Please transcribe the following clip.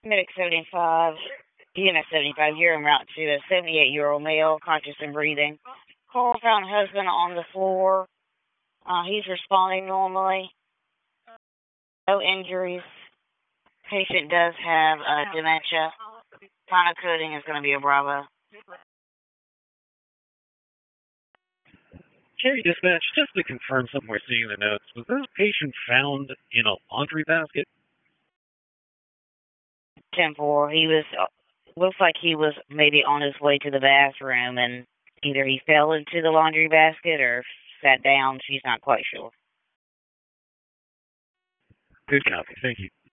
Medic 75, EMS 75, here en route to a 78-year-old male, conscious and breathing. Call found husband on the floor. He's responding normally. No injuries. Patient does have dementia. Final coding is going to be a Bravo. Cherry Dispatch, just to confirm something we're seeing in the notes, was this patient found in a laundry basket? 10-4. He was, looks like he was maybe on his way to the bathroom, and either he fell into the laundry basket or sat down. She's not quite sure. Good copy. Thank you.